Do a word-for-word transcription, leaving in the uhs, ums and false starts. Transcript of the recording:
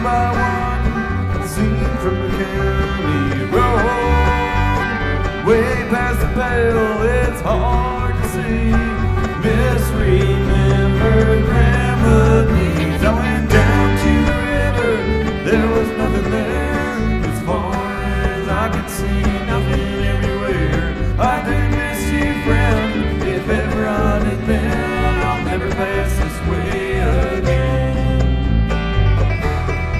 by one, seen from the county road. Way past the pedal, it's hard.